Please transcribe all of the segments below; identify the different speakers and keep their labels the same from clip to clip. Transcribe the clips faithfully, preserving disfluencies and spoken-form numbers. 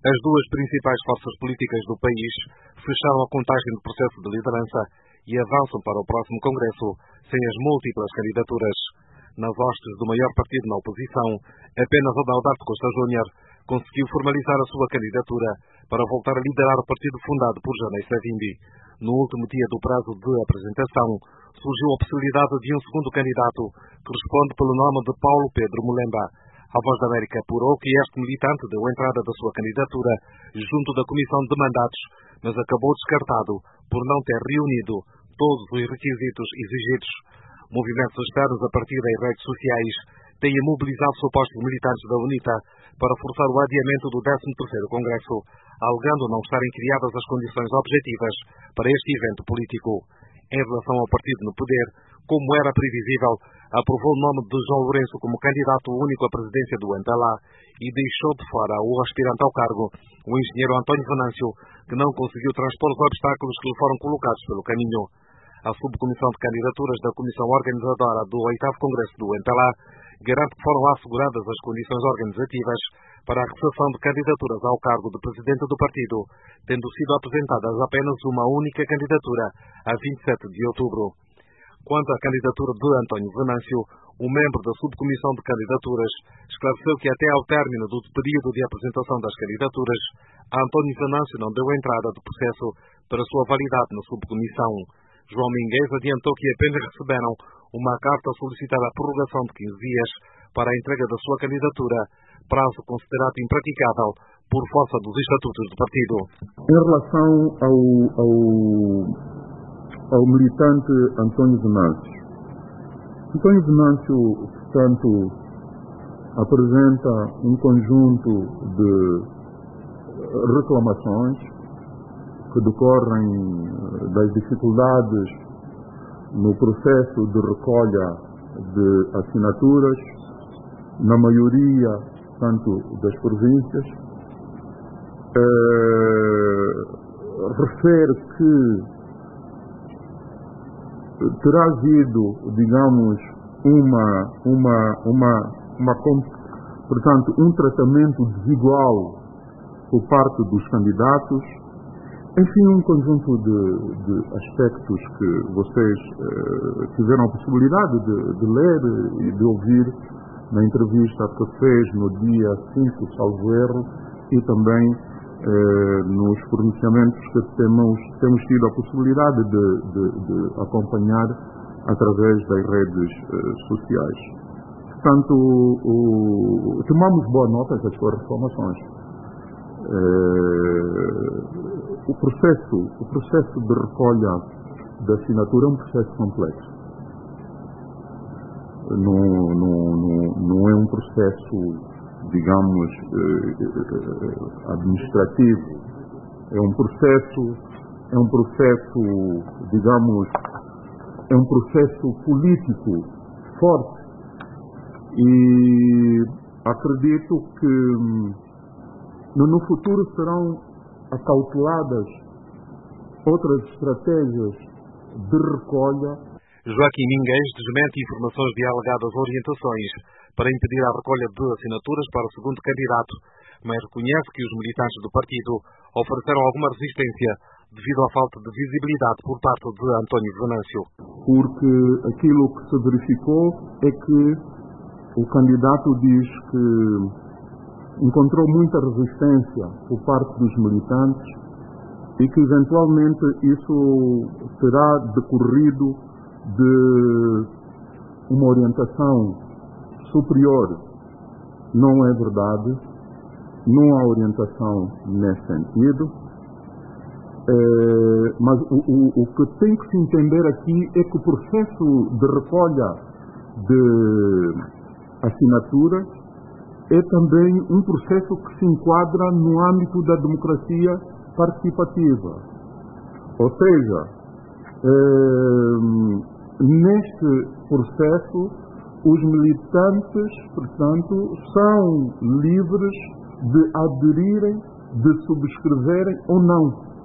Speaker 1: As duas principais forças políticas do país fecharam a contagem do processo de liderança e avançam para o próximo Congresso sem as múltiplas candidaturas. Nas hostes do maior partido na oposição, apenas Adalberto Costa Júnior conseguiu formalizar a sua candidatura para voltar a liderar o partido fundado por Janay Savimbi. No último dia do prazo de apresentação, surgiu a possibilidade de um segundo candidato que responde pelo nome de Paulo Pedro Mulemba. A Voz da América apurou que este militante deu entrada da sua candidatura junto da Comissão de Mandatos, mas acabou descartado por não ter reunido todos os requisitos exigidos. Movimentos externos a partir das redes sociais têm mobilizado supostos militantes da UNITA para forçar o adiamento do décimo terceiro Congresso, alegando não estarem criadas as condições objetivas para este evento político. Em relação ao partido no poder, como era previsível, aprovou o nome de João Lourenço como candidato único à presidência do Antalá e deixou de fora o aspirante ao cargo, o engenheiro António Venâncio, que não conseguiu transpor os obstáculos que lhe foram colocados pelo caminho. A subcomissão de candidaturas da Comissão Organizadora do oitavo Congresso do Antalá garante que foram asseguradas as condições organizativas para a recepção de candidaturas ao cargo de presidente do partido, tendo sido apresentadas apenas uma única candidatura, a vinte e sete de outubro. Quanto à candidatura de António Venâncio, o membro da subcomissão de candidaturas esclareceu que até ao término do período de apresentação das candidaturas, António Venâncio não deu entrada do processo para sua validade na subcomissão. João Minguez adiantou que apenas receberam uma carta a solicitar a prorrogação de quinze dias para a entrega da sua candidatura, prazo considerado impraticável por força dos estatutos do partido.
Speaker 2: Em relação ao, ao, ao militante António Venâncio, António Venâncio, portanto, apresenta um conjunto de reclamações que decorrem das dificuldades no processo de recolha de assinaturas, na maioria, tanto das províncias. Eh, refere que terá havido, digamos, uma, uma, uma, uma, portanto, um tratamento desigual por parte dos candidatos. Enfim, um conjunto de, de aspectos que vocês eh, tiveram a possibilidade de, de ler e de ouvir na entrevista que fez no dia cinco, salvo erro, e também eh, nos pronunciamentos que temos, temos tido a possibilidade de, de, de acompanhar através das redes eh, sociais. Portanto, o, o, tomamos boa nota das suas reclamações. Eh, O processo, o processo de recolha da assinatura é um processo complexo. Não, não, não, não é um processo, digamos, administrativo. É um processo, é um processo, digamos, é um processo político forte. E acredito que no futuro serão acauteladas outras estratégias de recolha.
Speaker 1: Joaquim Minguez desmente informações de alegadas orientações para impedir a recolha de assinaturas para o segundo candidato, mas reconhece que os militantes do partido ofereceram alguma resistência devido à falta de visibilidade por parte de António Venâncio.
Speaker 2: Porque aquilo que se verificou é que o candidato diz que encontrou muita resistência por parte dos militantes e que eventualmente isso terá decorrido de uma orientação superior. Não é verdade, não há orientação nesse sentido, é, mas o, o, o que tem que se entender aqui é que o processo de recolha de assinaturas é também um processo que se enquadra no âmbito da democracia participativa. Ou seja, eh, neste processo, os militantes, portanto, são livres de aderirem, de subscreverem ou não.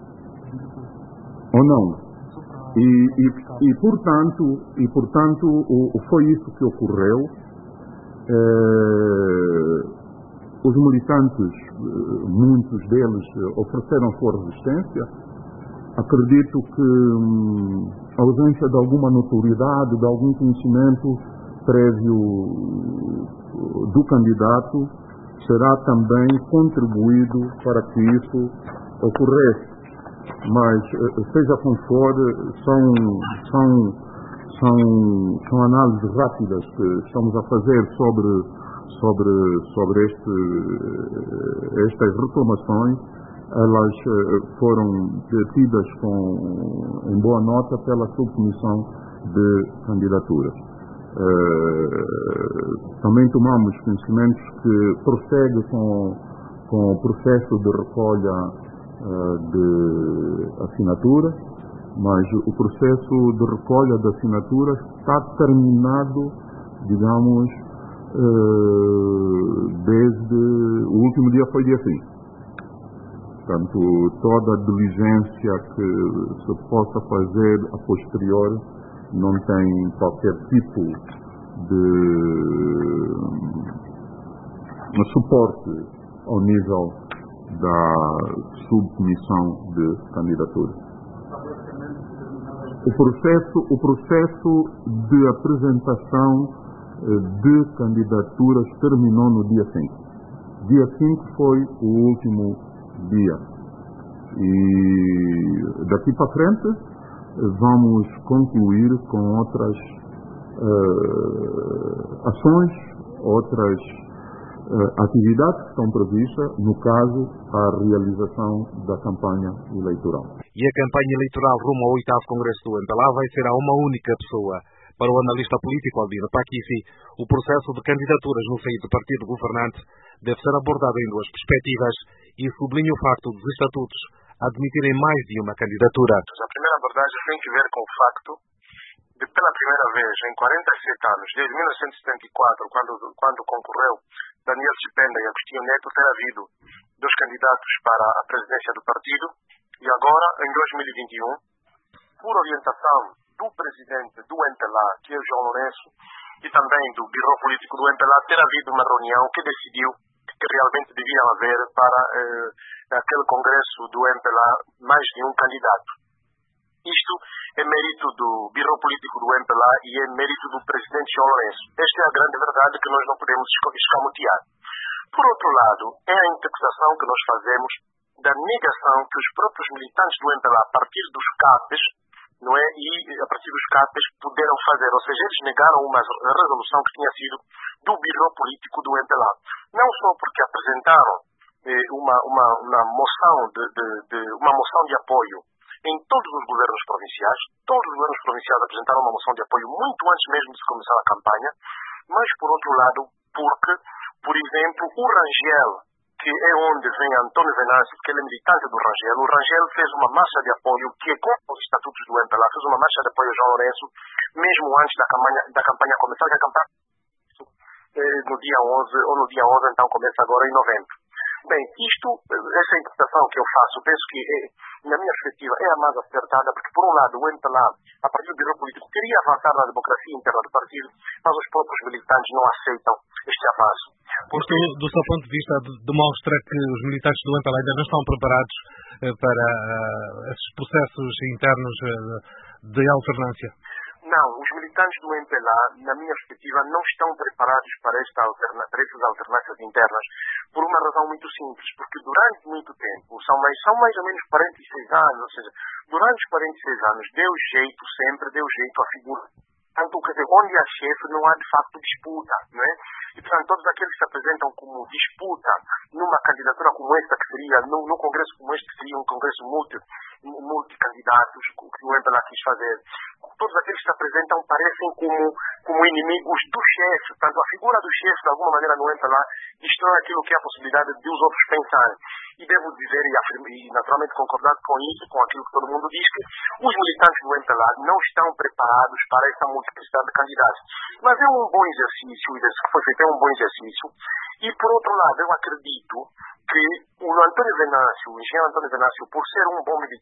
Speaker 2: Ou não. E, e, e portanto, e, portanto o, foi isso que ocorreu. É, os militantes, muitos deles ofereceram sua resistência. Acredito que hum, a ausência de alguma notoriedade, de algum conhecimento prévio do candidato será também contribuído para que isso ocorresse. Mas, seja como for, são, são, são, são análises rápidas que estamos a fazer sobre, sobre, sobre este, estas reclamações. Elas foram tidas com, em boa nota pela subcomissão de candidaturas. Uh, também tomamos conhecimentos que prossegue com, com o processo de recolha uh, de assinaturas, mas o processo de recolha de assinaturas está terminado, digamos, uh, desde o último dia foi dia cinco. Portanto, toda a diligência que se possa fazer a posteriori não tem qualquer tipo de, de suporte ao nível da subcomissão de candidatura. O processo, o processo de apresentação de candidaturas terminou no dia cinco. Dia cinco foi o último dia. E daqui para frente vamos concluir com outras uh, ações, outras uh, atividades que estão previstas, no caso, a realização da campanha eleitoral.
Speaker 1: E a campanha eleitoral rumo ao oitavo Congresso do M P L A vai ser a uma única pessoa. Para o analista político Albino Paquici, o processo de candidaturas no seio do partido governante deve ser abordado em duas perspectivas e sublinha o facto dos estatutos admitirem mais de uma candidatura.
Speaker 3: A primeira abordagem tem que ver com o facto de, pela primeira vez em quarenta e sete anos, desde mil novecentos e setenta e quatro, quando, quando concorreu Daniel Chipenda e Agostinho Neto, ter havido dois candidatos para a presidência do partido, e agora, em dois mil e vinte e um, por orientação do presidente do M P L A, que é o João Lourenço, e também do Biro Político do M P L A, ter havido uma reunião que decidiu que realmente devia haver para eh, aquele congresso do M P L A mais de um candidato. Isto é mérito do Biro Político do M P L A e é mérito do presidente João Lourenço. Esta é a grande verdade que nós não podemos escamotear. Por outro lado, é a interpretação que nós fazemos da negação que os próprios militantes do M P L A, a partir dos CAPES, não é? E a partir dos CAPES puderam fazer, ou seja, eles negaram uma resolução que tinha sido do Biro Político do M P L A. Não só porque apresentaram eh, uma, uma, uma, moção de, de, de, uma moção de apoio em todos os governos provinciais, todos os governos provinciais apresentaram uma moção de apoio muito antes mesmo de se começar a campanha, mas por outro lado, porque, por exemplo, o Rangel, que é onde vem António Venâncio, que ele é militante do Rangel, o Rangel fez uma marcha de apoio, que é contra os estatutos do M P L A, fez uma marcha de apoio ao João Lourenço, mesmo antes da campanha, da campanha começar, que a campanha eh, no dia onze, ou no dia onze, então começa agora em novembro. Bem, isto, essa interpretação que eu faço, penso que, é, na minha perspectiva, é a mais acertada, porque, por um lado, o M P L A, a partir do Biro Político, queria avançar na democracia interna do partido, mas os próprios militantes não aceitam este avanço.
Speaker 1: Porque, isto, do seu ponto de vista, demonstra que os militantes do M P L A ainda não estão preparados para uh, esses processos internos uh, de alternância?
Speaker 3: Não, os militantes do M P L A, na minha perspectiva, não estão preparados para, esta alterna, para estas alternâncias internas, por uma razão muito simples, porque durante muito tempo, são mais, são mais ou menos quarenta e seis anos, ou seja, durante os quarenta e seis anos, deu jeito, sempre deu jeito à figura. Tanto, quer dizer, onde há chefe não há de facto disputa, não é? E, portanto, todos aqueles que se apresentam como disputa numa candidatura como esta, que seria, no, no congresso como este, que seria um congresso multi, multicandidatos, que o M P L A quis fazer, todos aqueles que se apresentam parecem como, como inimigos do chefe. Portanto, a figura do chefe, de alguma maneira, no M P L A, destrói aquilo que é a possibilidade de os outros pensarem. E devo dizer, e, afirmo, e naturalmente concordar com isso, com aquilo que todo mundo diz, que os militantes do M P L A não estão preparados para essa multiplicidade de candidatos. Mas é um bom exercício, o exercício que foi feito é um bom exercício. E, por outro lado, eu acredito que o Antônio Venâncio, o engenheiro Antônio Venâncio, por ser um bom militante,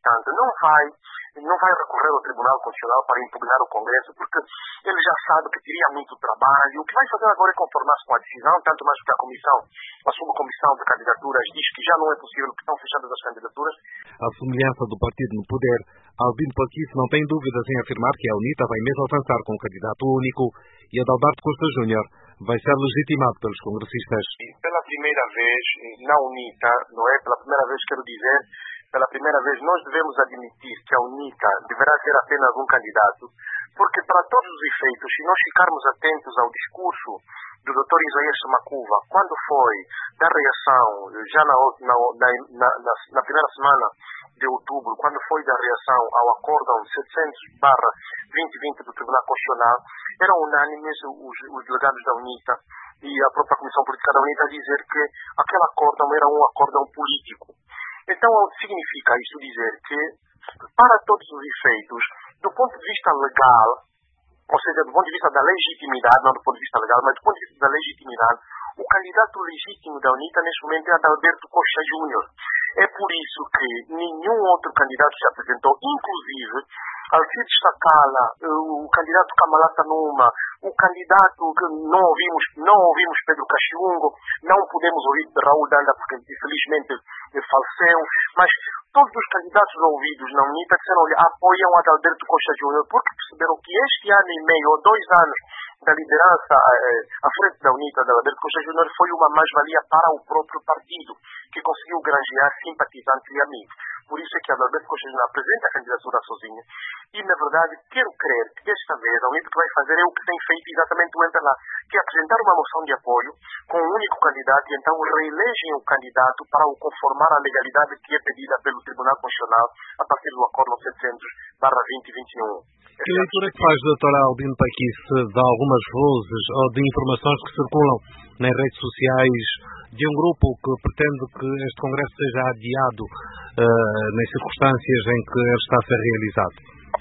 Speaker 3: interessante. Não vai, não vai recorrer ao Tribunal Constitucional para impugnar o Congresso, porque ele já sabe que teria muito trabalho. O que vai fazer agora é conformar-se com a decisão, tanto mais que a comissão, a subcomissão de candidaturas diz que já não é possível, que estão fechadas as candidaturas.
Speaker 1: À semelhança do partido no poder, Albino Paquice não tem dúvidas em afirmar que a UNITA vai mesmo avançar com um candidato único e Adalberto Costa Júnior vai ser legitimado pelos congressistas.
Speaker 3: E pela primeira vez na UNITA, não é? Pela primeira vez, quero dizer, pela primeira vez nós devemos admitir que a UNITA deverá ter apenas um candidato, porque para todos os efeitos, se nós ficarmos atentos ao discurso do doutor Isaías Macuva, quando foi da reação, já na, na, na, na, na primeira semana de outubro, quando foi da reação ao acórdão setecentos barra vinte vinte do Tribunal Constitucional, eram unânimes os, os delegados da UNITA e a própria Comissão Política da UNITA a dizer que aquele acórdão era um acórdão político. Então, significa isso dizer que, para todos os efeitos, do ponto de vista legal, ou seja, do ponto de vista da legitimidade, não do ponto de vista legal, mas do ponto de vista da legitimidade, o candidato legítimo da UNITA neste momento é Adalberto Costa Júnior. É por isso que nenhum outro candidato se apresentou, inclusive Alcides Takala, o candidato Kamalata Numa, o candidato que não ouvimos, não ouvimos Pedro Caxiungo, não podemos ouvir Raul Danda porque infelizmente faleceu, mas todos os candidatos ouvidos na UNITA disseram, olha, apoiam Adalberto Costa Júnior porque perceberam que este ano e meio ou dois anos da liderança eh, à frente da UNITA, da Adalberto Costa Júnior, foi uma mais-valia para o próprio partido, que conseguiu granjear simpatizantes e amigos. Por isso é que Adalberto Costa Júnior apresenta a candidatura sozinho. E, na verdade, quero crer que desta vez a UNITA que vai fazer é o que tem feito exatamente o M P L A, que é apresentar uma moção de apoio com um único candidato e então reelegem o candidato para o conformar à legalidade que é pedida pelo Tribunal Constitucional a partir do Acórdão setecentos barra vinte vinte e um.
Speaker 1: Que leitura que faz, doutor Albino Paquice, de algumas vozes ou de informações que circulam nas redes sociais de um grupo que pretende que este Congresso seja adiado uh, nas circunstâncias em que ele está a ser realizado?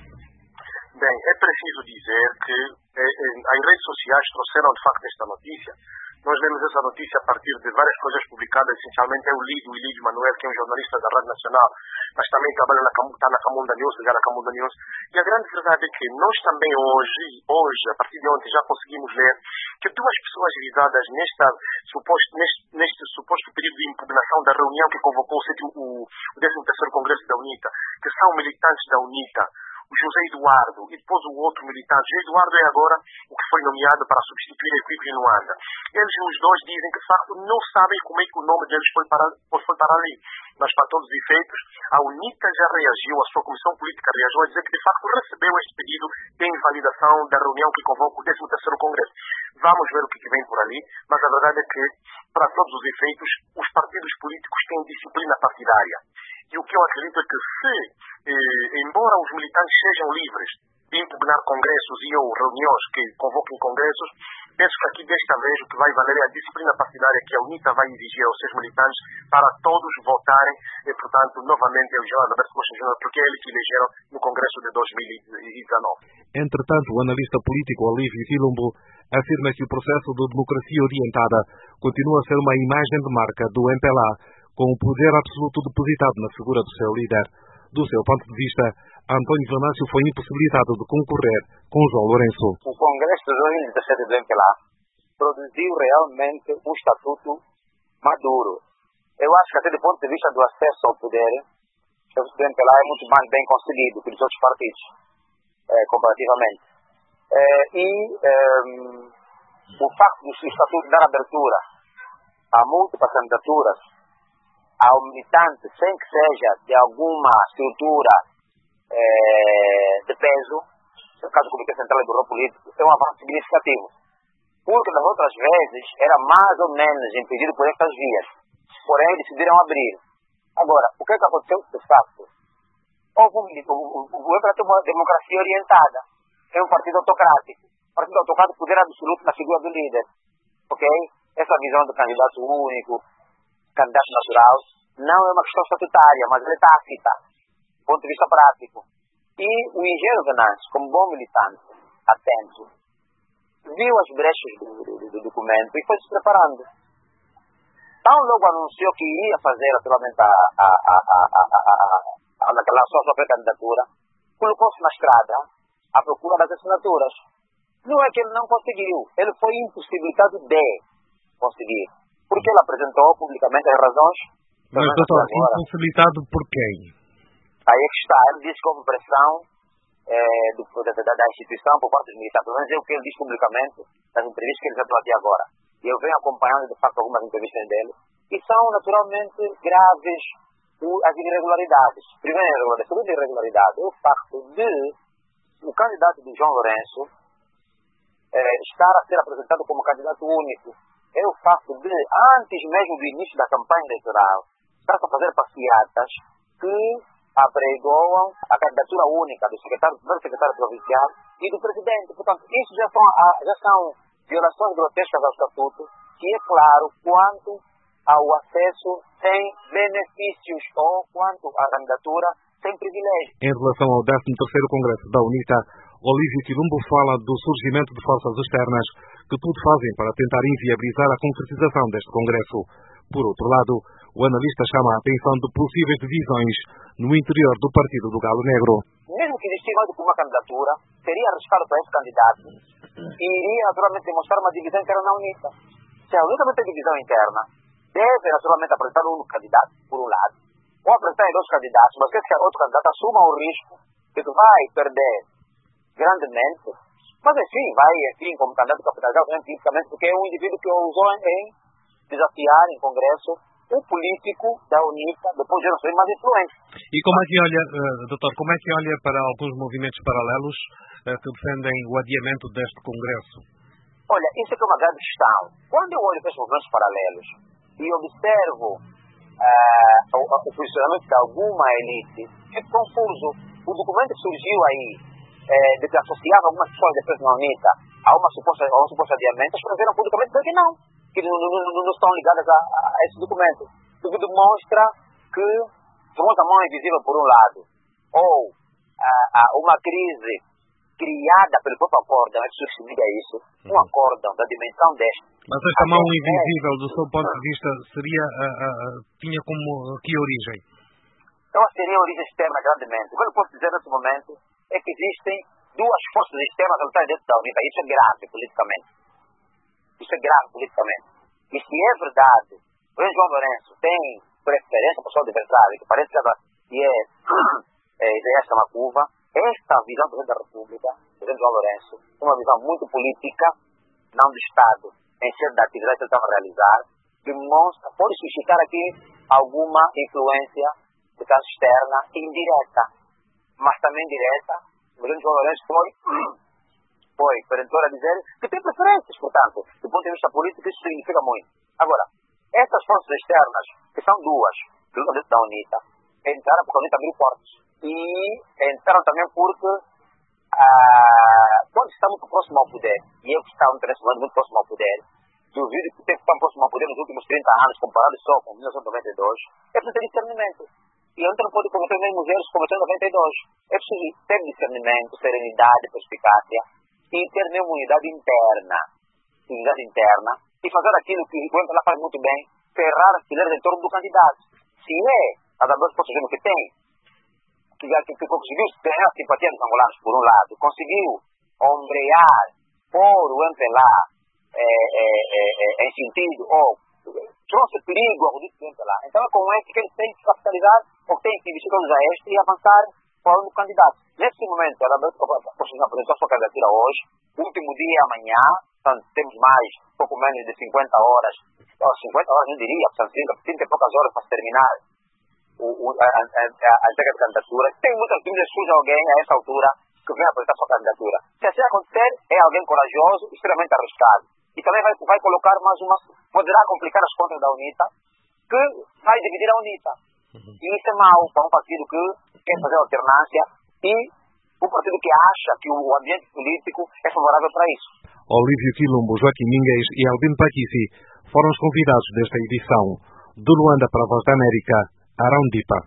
Speaker 3: Bem, é preciso dizer que eh, eh, as redes sociais trouxeram de facto esta notícia. Nós lemos essa notícia a partir de várias coisas publicadas, essencialmente é o Lídio, o Lídio Manuel, que é um jornalista da Rádio Nacional, mas também trabalha na, está na Camunda News, ligado à Camunda News. E a grande verdade é que nós também hoje, hoje, a partir de ontem, já conseguimos ler que duas pessoas visadas nesta, suposto, neste, neste suposto período de impugnação da reunião que convocou o, o décimo terceiro Congresso da UNITA, que são militantes da UNITA, o José Eduardo e depois o outro militante. José Eduardo é agora o que foi nomeado para substituir a equipe de Luanda. Eles, os dois, dizem que de facto não sabem como é que o nome deles foi para, foi para ali. Mas, para todos os efeitos, a UNITA já reagiu, a sua Comissão Política reagiu a dizer que de facto recebeu este pedido de invalidação da reunião que convoca o décimo terceiro Congresso. Vamos ver o que vem por ali, mas a verdade é que, para todos os efeitos, os partidos políticos têm disciplina partidária. E o que eu acredito é que se, eh, embora os militantes sejam livres de impugnar congressos e ou reuniões que convoquem congressos, penso que aqui desta vez o que vai valer é a disciplina partidária que a UNITA vai exigir aos seus militantes para todos votarem e, portanto, novamente eleger Adalberto Costa Júnior, porque é ele que elegeram no Congresso de dois mil e dezenove.
Speaker 1: Entretanto, o analista político Olívio Quilombo afirma que o processo de democracia orientada continua a ser uma imagem de marca do M P L A, com o poder absoluto depositado na figura do seu líder. Do seu ponto de vista, António Venâncio foi impossibilitado de concorrer com João Lourenço.
Speaker 4: O Congresso de dois mil e dezessete do M P L A produziu realmente um estatuto maduro. Eu acho que até do ponto de vista do acesso ao poder, o estatuto do M P L A é muito mais bem conseguido que os outros partidos, eh, comparativamente. Eh, e eh, o facto do estatuto dar abertura a múltiplas candidaturas ao militante, sem que seja de alguma estrutura eh, de peso, no caso do Comitê Central e do Grupo Político, é um avanço significativo. Porque nas outras vezes era mais ou menos impedido por estas vias. Porém, decidiram abrir. Agora, o que é que aconteceu de facto? Houve um, o, o, o M P L A tem uma democracia orientada. É um partido autocrático. Um partido autocrático, poder absoluto na figura do líder. Ok? Essa visão do candidato único, candidato natural, não é uma questão estatutária, mas ela é tácita, do ponto de vista prático. E o engenheiro Venâncio, como bom militante, atento, viu as brechas do, do, do documento e foi se preparando. Então logo anunciou que iria fazer naturalmente a, a, a, a, a, a naquela sua própria candidatura, colocou-se na estrada à procura das assinaturas. Não é que ele não conseguiu, ele foi impossibilitado de conseguir. Porque ele apresentou publicamente as razões.
Speaker 1: Mas, doutor, impossibilitado por quem?
Speaker 4: Aí é que está, ele disse que houve pressão é, do, da, da, da instituição por parte dos militares. Mas é o que ele diz publicamente nas entrevistas que ele já deu até agora. E eu venho acompanhando, de facto, algumas entrevistas dele. E são, naturalmente, graves as irregularidades. Primeira irregularidade, segunda irregularidade é o facto de o candidato de João Lourenço eh, estar a ser apresentado como candidato único. É o facto de, antes mesmo do início da campanha eleitoral, estar a fazer passeatas que apregoam a candidatura única do secretário, do primeiro secretário provincial e do presidente. Portanto, isso já são, já são violações grotescas ao estatuto, que é claro quanto ao acesso sem benefícios ou quanto à candidatura sem privilégio.
Speaker 1: Em relação ao décimo terceiro Congresso da UNITA, Olívio Quilombo fala do surgimento de forças externas que tudo fazem para tentar inviabilizar a concretização deste Congresso. Por outro lado, o analista chama a atenção de possíveis divisões no interior do Partido do Galo Negro.
Speaker 4: Mesmo que existisse uma candidatura, seria arriscado para esse candidato e iria naturalmente demonstrar uma divisão interna na UNITA. Se a UNITA não tem divisão interna, deve naturalmente apresentar um único candidato, por um lado, ou apresentar dois candidatos, mas que esse outro candidato assuma o risco de que vai perder grandemente, mas enfim, vai, enfim, como candidato capitalizado, tipicamente, porque é um indivíduo que ousou em desafiar em Congresso um político da UNITA, depois de não ser mais influente.
Speaker 1: E como é que olha, uh, doutor, como é que olha para alguns movimentos paralelos uh, que defendem o adiamento deste Congresso?
Speaker 4: Olha, isso é que é uma grande questão. Quando eu olho para esses movimentos paralelos e observo uh, o, o posicionamento de alguma elite, é confuso. O documento que surgiu aí, eh, de que associava algumas pessoas de defesa na UNITA a, uma suposta, a um suposto adiamento, escreveram publicamente que não, que não, não, não, não estão ligadas a, a esse documento. O que demonstra que famosa mão invisível por um lado, ou uh, uh, uma crise criada pelo próprio acórdão, é que substitui isso, um acórdão da dimensão deste.
Speaker 1: Mas esta mão invisível, do seu ponto de vista, seria, uh, uh, tinha como que origem?
Speaker 4: Então, seria a origem externa, grandemente. O que eu posso dizer nesse momento é que existem duas forças externas a lutar dentro da UNITA. Isso é grave politicamente. Isso é grave politicamente. E se é verdade, o João Lourenço tem preferência para o seu adversário, que parece que é, é Isaías Camacuva, esta visão do presidente da República, o presidente João Lourenço, é uma visão muito política, não do Estado, em sede da atividade que ele estava a realizar, demonstra, pode suscitar aqui alguma influência de caso externa indireta, mas também direta. O presidente João Lourenço foi, foi perentor a dizer que tem preferências, portanto, do ponto de vista político, isso significa muito. Agora, essas forças externas, que são duas, do lado da UNITA, entraram porque a UNITA abriu portas. E entraram também porque ah, quando está muito próximo ao poder, e eu que estava muito próximo ao poder, duvido que tem que estar próximo ao poder nos últimos trinta anos, comparado só com mil novecentos e noventa e dois, é preciso ter discernimento. E a UNITA não pode cometer os mesmos erros que cometeu em noventa e dois. É preciso ter discernimento, serenidade, perspicácia, e ter mesmo unidade interna, unidade interna, e fazer aquilo que o Empelar faz muito bem, ferrar as fileiras em torno do candidato. Se é a da duas forças que tem, que, que, que conseguiu ganhar a simpatia dos angolanos, por um lado, conseguiu ombrear, pôr o Empelar é, é, é, é, em sentido, ou trouxe perigo ao dito do Empelar. Então é com esse que eles têm que capitalizar, ou têm que investir todos a este e avançar para o candidato. Nesse momento, a da apresentou a sua candidatura hoje, último dia amanhã, portanto, temos mais, pouco menos de cinquenta horas, ou cinquenta horas não diria, portanto, trinta e poucas horas para terminar o, o, a, a, a, a entrega de candidatura. Tem muitas dúvidas, surge alguém a essa altura que vem apresentar sua candidatura. Se assim acontecer, é alguém corajoso, extremamente arriscado. E também vai, vai colocar mais uma, poderá complicar as contas da UNITA, que vai dividir a UNITA. Uhum. E isso é mau para um partido que quer fazer alternância e um partido que acha que o ambiente político é favorável para isso.
Speaker 1: Olívio Quilombo, Joaquim Mingues e Albino Paquici foram os convidados desta edição. De Luanda para a Voz da América, Arão Dipa.